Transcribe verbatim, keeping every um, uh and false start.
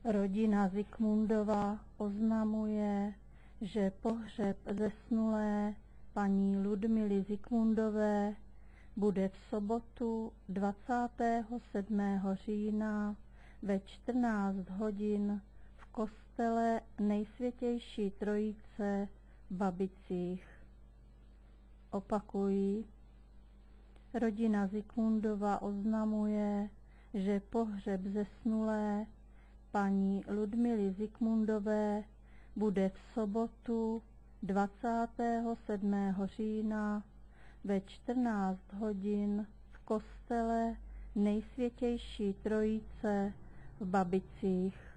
Rodina Zikmundova oznamuje, že pohřeb zesnulé paní Ludmily Zikmundové bude v sobotu dvacátého sedmého října ve čtrnáct hodin v kostele Nejsvětější Trojice v Babicích. Opakuji, rodina Zikmundova oznamuje, že pohřeb zesnulé paní Ludmily Zikmundové bude v sobotu dvacátého sedmého října ve čtrnáct hodin v kostele Nejsvětější Trojice v Babicích.